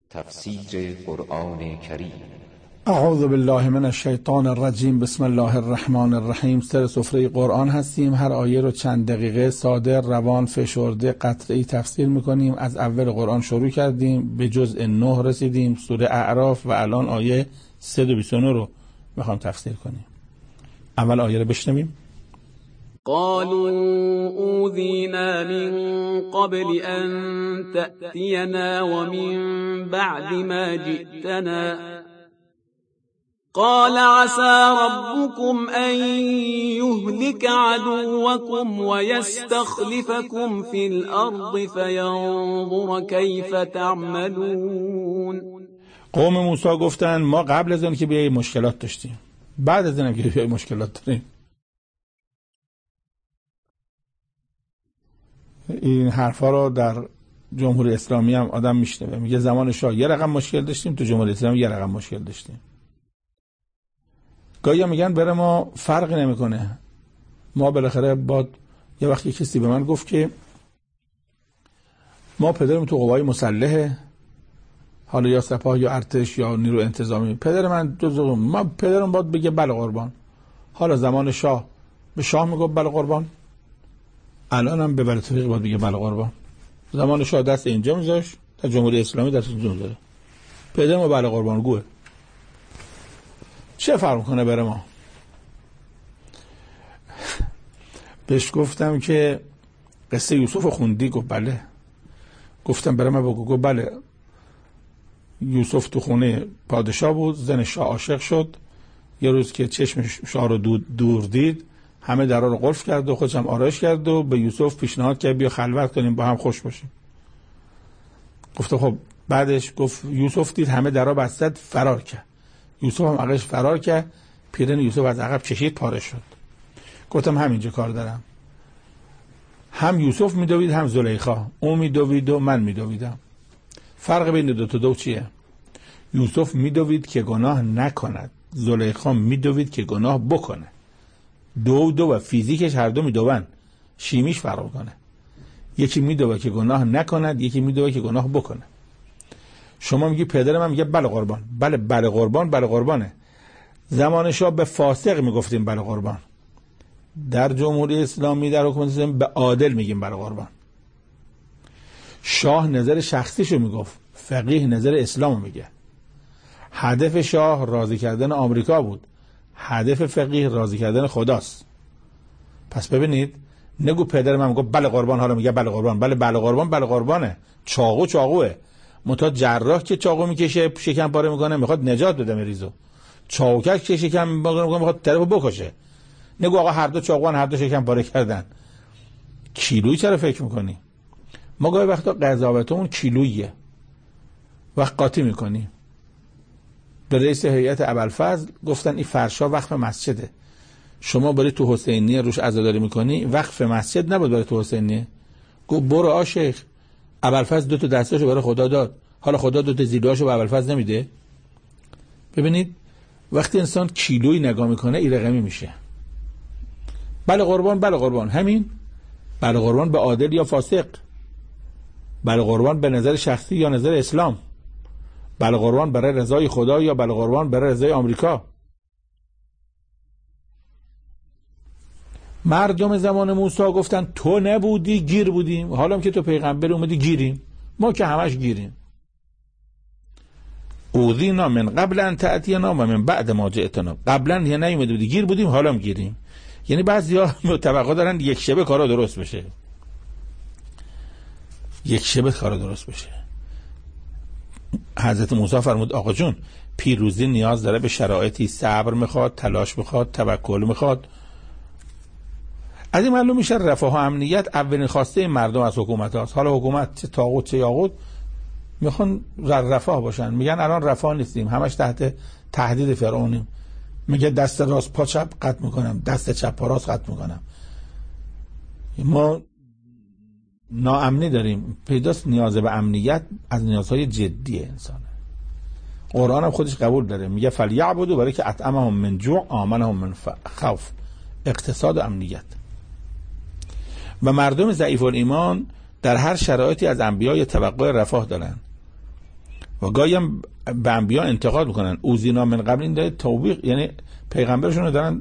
تفسیر قرآن کریم. اعوذ بالله من الشیطان الرجیم. بسم الله الرحمن الرحیم. سر سفره قرآن هستیم. هر آیه رو چند دقیقه ساده، روان، فشرده، قطعی تفسیر میکنیم. از اول قرآن شروع کردیم، به جزء 9 رسیدیم، سوره اعراف، و الان آیه 129 رو میخوام تفسیر کنیم. اول آیه رو بشنویم. قالوا اوذینا من قبل ان تأتینا ومن بعد ما جئتنا قال عسى ربكم ان يهلك عدوكم ويستخلفكم في الارض فينظر كيف تعملون. قوم موسی گفتن ما قبل از اون که بیای مشکلات داشتیم، بعد از اون که بیای مشکلات داریم. این حرفا رو در جمهوری اسلامی هم آدم میشنوه، میگه زمان شاه یه رقم مشکل داشتیم، تو جمهوری اسلامی یه رقم مشکل داشتیم. گاهی میگن برای ما فرق نمیکنه. ما بالاخره یه وقتی کسی به من گفت که ما پدرم تو قوای مسلحه، حالا یا سپاه یا ارتش یا نیرو انتظامی. پدر من ما پدرم باید بگه بله قربان. حالا زمان شاه به شاه میگفت بله قربان، الان هم به ولی توفیق باید بگه بله قربان. زمان شاه دست اینجا میذاش، در جمهوری اسلامی دست اینجا میذاره. پدر ما بله قربان گوه. چه فرق کنه بره ما؟ بهش گفتم که قصه یوسف خوندی؟ گفت بله. گفتم برای من بگو. گفت بله. یوسف تو خونه پادشاه بود، زن شاه عاشق شد. یه روز که چشم شاه رو دور دید، همه درا رو قفل کرد و خودش هم آرایش کرد و به یوسف پیشنهاد کرد بیا خلوت کنیم با هم خوش باشیم. گفت خب. بعدش گفت یوسف دید همه درا بسته، فرار کرد. یوسف هم عقبش فرار کرد، پیرن یوسف از عقب چشید پاره شد. گفتم همینجا کار دارم. هم یوسف میدوید هم زلیخا، اون میدوید و من میدویدم. فرق بین دو تا دو چیه؟ یوسف میدوید که گناه نکند، زلیخا میدوید که گناه بکنه. دو و فیزیکش هر دو میدوون، شیمیش فرق کنه. یکی میدوه که گناه نکند، یکی میدوه که گناه بکنه. شما میگی پدر من میگه بله قربان. بله قربان، بله قربانه. زمان شاه به فاسق میگفتیم بله قربان. در جمهوری اسلامی در حکومت اسلامی به عادل میگیم بله قربان. شاه نظر شخصیشو میگفت، فقیه نظر اسلامو میگه. هدف شاه راضی کردن آمریکا بود، هدف فقیه راضی کردن خداست. پس ببینید، نگو پدر من میگه بله قربان حالا میگه بله قربان. بله قربان، بله قربانه. چاقوه. متا جراح که چاقو میکشه شکم پاره میکنه میخواد نجات بده مریضو. چاقوکش که شکم پاره میکنه میخواد طرفو بکشه. نگو آقا هر دو چاقوان هر دو شکم پاره کردن. کیلویی چرا فکر میکنی؟ ما گاهی وقتا قضاوتمون کیلوییه. وقت قاطی میکنی. به رئیس هیئت ابوالفضل گفتن این فرشا وقف مسجده، شما برای تو حسینیه روش عزاداری میکنی، وقف مسجد نبود برای تو حسینیه. گفت برو آشیخ، ابوالفضل 2 تا دستاشو برای خدا داد، حالا خدا 2 تا زیلوهاشو به ابوالفضل نمیده؟ ببینید وقتی انسان کیلویی نگاه میکنه این رقمی میشه. بله قربان، بله قربان. همین بله قربان به عادل یا فاسق، بله قربان به نظر شخصی یا نظر اسلام، بله قربان برای رضای خدا یا بله قربان برای رضای آمریکا. مردم زمان موسی گفتن تو نبودی گیر بودیم، حالا که تو پیغمبر اومدی گیریم. ما که همش گیریم. اوذینا من قبل ان تأتینا و من بعد ما جئتنا. قبلا یه نیومده بودی گیر بودیم، حالا هم گیریم. یعنی بعضیا توقع دارن یک شبه کارا درست بشه. یک شبه کارا درست بشه. حضرت موسی فرمود آقا جون، پیروزی نیاز داره به شرایطی، صبر میخواد، تلاش میخواد، توکل میخواد. از این معلوم میشه رفاه و امنیت اولین خواسته مردم از حکومت هاست. حالا حکومت چه طاغوت چه یاغوت میخوان رفاه باشن. میگن الان رفاه نیستیم، همش تحت تهدید فرعونیم. میگه دست راست پا چپ قطع میکنم، دست چپ پا راست قطع میکنم. ما ناامنی داریم. پیداست نیاز به امنیت از نیازهای جدی انسانه. قرآن هم خودش قبول داره، میگه فلیعبدوا، برای که اطعمهم من جوع آمنهم من خوف. اقتصاد و امنیت. و مردم ضعیف الایمان در هر شرایطی از انبیا توقع رفاه دارن. و گاهی هم به انبیا انتقاد میکنن. اوذینا من قبل، این داره توبیخ، یعنی پیغمبرشون رو دارن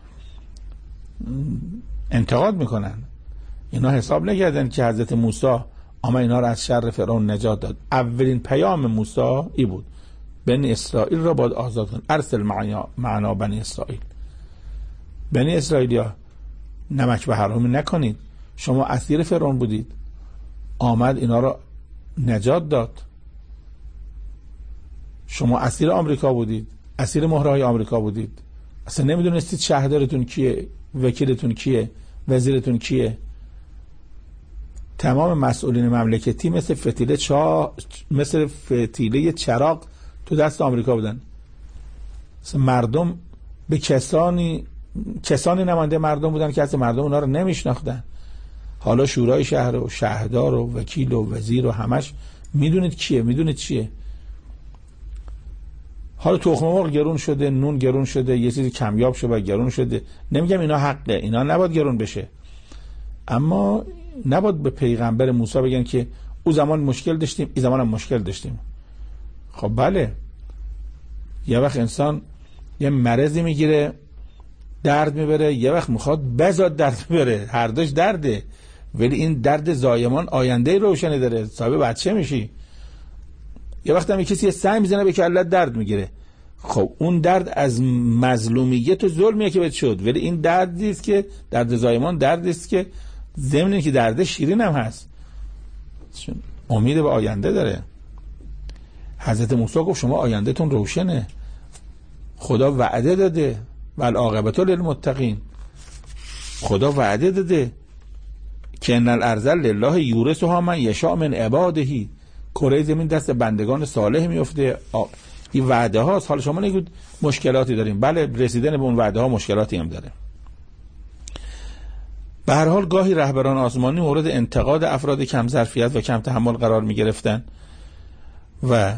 انتقاد میکنن. اینا حساب نکردن که حضرت موسی اما اینا رو از شر فرعون نجات داد. اولین پیام موسی ای بود بنی اسرائیل را باید آزاد کن. ارسل معنا بنی اسرائیل. بنی اسرائیلیا نمک به حرامی نکنید، شما اسیر فرعون بودید، آمد اینا را نجات داد. شما اسیر آمریکا بودید، اسیر مهرهای آمریکا بودید، اصلا نمیدونستید شهردارتون کیه، وکیلتون کیه، وزیرتون کیه. تمام مسئولین مملکتی مثل فتیله چراغ تو دست آمریکا بودن. مردم به کسانی نماینده مردم بودن که اصلا مردم اونا رو نمیشناختن. حالا شورای شهر و شهردار و وکیل و وزیر و همش میدونید کیه، میدونید چیه. حالا تخم مرغ گرون شده، نون گرون شده، یه چیزی کمیاب شده و گرون شده. نمیگم اینا حقه، اینا نباید گرون بشه، اما نباید به پیغمبر موسی بگن که او زمان مشکل داشتیم، این زمان هم مشکل داشتیم. خب بله، یه وقت انسان یه مرضی میگیره درد میبره، یه وقت میخواد بزاد درد میبره، هر دوش درده، ولی این درد زایمان آینده روشنی داره، صاحب بچه میشی. یه وقت هم کسی سعی میزنه به کلت درد میگیره، خب اون درد از مظلومیت و ظلمیه که بهت شد، ولی این دردی است که درد زایمان، دردی است که ضمن اینکه درد شیرین هم هست، چون امید به آینده داره. حضرت موسی گفت شما آیندهتون روشنه، خدا وعده داده والعاقبة للمتقین. خدا وعده داده که ان الارض لله یورثها من یشاء من عباده، کره زمین دست بندگان صالح میفته. این وعده هاست. حالا شما نگید مشکلاتی داریم، بله رسیدن به اون وعده ها مشکلاتی هم داره. به هر حال گاهی رهبران آسمانی مورد انتقاد افراد کم ظرفیت و کم تحمل قرار می گرفتن و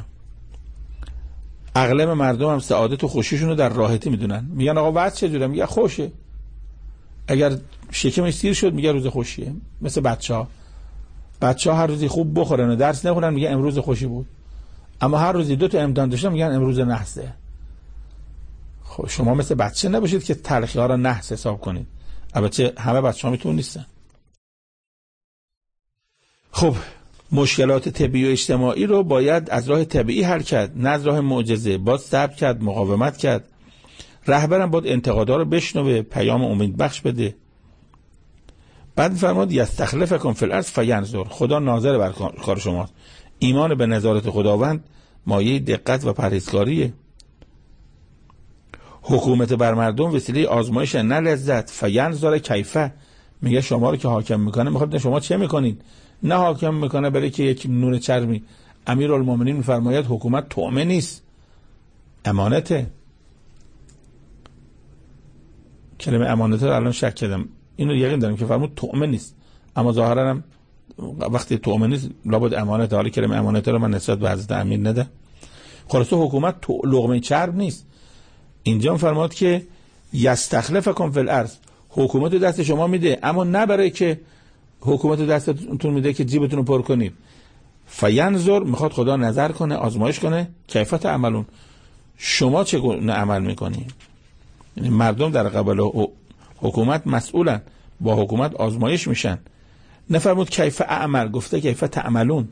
اغلب مردم هم سعادت و خوشیشون رو در راحتی میدونن. میگن آقا وضع چجوره؟ میگه خوشه. اگر شکمش سیر شد میگه روز خوشیه. مثل بچه‌ها هر روزی خوب بخورن و درس نخونن میگه امروز خوشی بود، اما هر روزی 2 تا امتحان داشتن میگن امروز نحسه. خب شما مثل بچه نباشید که تلخی ها را نحس حساب کنید. البته همه بچه‌ها میتون نیستن. خب مشکلات طبیعی و اجتماعی رو باید از راه طبیعی حل کرد، نه از راه معجزه. باید صبر کرد، مقاومت کرد. رهبرم باید انتقادا رو بشنوه، پیام امید بخش بده. بعد فرمود یستخلفکم فی الارض فینظر، خدا ناظر بر کار شماست. ایمان به نظارت خداوند مایه دقت و پرهیزکاریه. حکومت بر مردم وسیله آزمایش نه لذت. فینظر کیفه، میگه شما رو که حاکم میکنه میخواد شما چه میکنید، نه حاکم میکنه برای که یک نون چرمی. امیرالمومنین میفرماید حکومت طعمه نیست، امانته. کلمه امانته رو الان شک کردم، اینو یقین دارم که فرمود طعمه نیست، اما ظاهرا هم وقتی طعمه نیست لابد امانته. حالا کلمه امانته رو من نسبت به حضرت امیر نده. خلاصه حکومت لقمه چرب نیست. اینجا فرمود که یستخلفکم فی الارض، حکومت رو دست شما میده، اما نه برای که حکومت رو دستتون میده که جیبتون رو پر کنید. فینظر، میخواد خدا نظر کنه، آزمایش کنه کیفیت عملون، شما چگونه عمل میکنید. یعنی مردم در قبال حکومت مسئولن، با حکومت آزمایش میشن. نفرمود کیف اعمل، گفته کیف تعملون.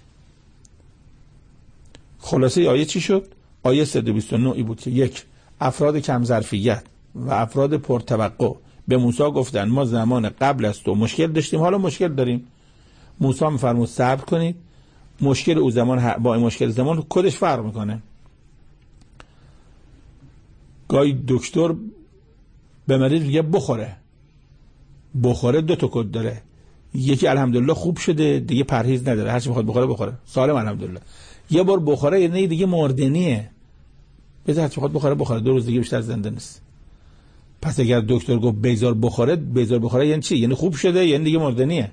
خلاصه آیه چی شد؟ آیه 129 بود که 1. افراد کم ظرفیت و افراد پرتوقع به موسی گفتن ما زمان قبل از تو مشکل داشتیم، حالا مشکل داریم. موسی میفرمود صبر کنید، مشکل او زمان با این مشکل زمان کدش فرق میکنه. گاهی دکتر به مریض میگه بخوره 2 تا کد داره، یکی الحمدلله خوب شده، دیگه پرهیز نداره، هر چی میخواد بخوره سالم الحمدلله. یه بار بخوره یعنی دیگه مردنیه، بذار هر چی میخواد بخوره 2 روز دیگه بیشتر زنده نیست. پس اگر دکتر گفت بذار بخوره یعنی چی؟ یعنی خوب شده، یعنی دیگه مردنیه.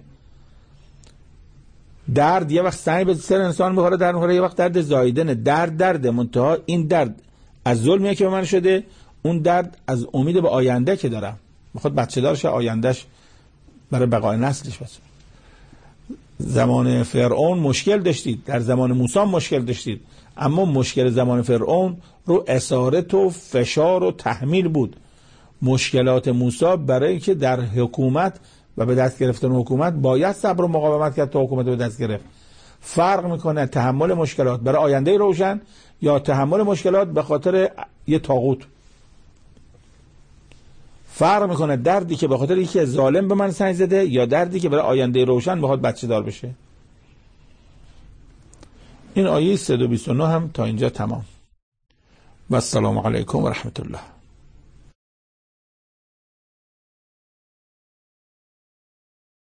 درد یه وقت سعی به سر انسان بخوره درد میخوره، یه وقت درد زایدنه. درد منتها این درد از ظلمیه که به من شده، اون درد از امید به آینده که دارم، میخواد بچه دار شه، آیندهش برای بقای نسلش باشه. زمان فرعون مشکل داشتید، در زمان موسی مشکل داشتید، اما مشکل زمان فرعون رو اسارت و فشار و تحمیل بود. مشکلات موسی برای که در حکومت و به دست گرفتن حکومت باید صبر و مقاومت کرد تا حکومت به دست گرفت. فرق میکنه تحمل مشکلات برای آینده روشن یا تحمل مشکلات به خاطر یه طاغوت. فرق میکنه دردی که به خاطر یکی ظالم به من سنگ زده یا دردی که برای آینده روشن بخواد بچه دار بشه. این آیه 129 هم تا اینجا تمام. و السلام علیکم و رحمت الله.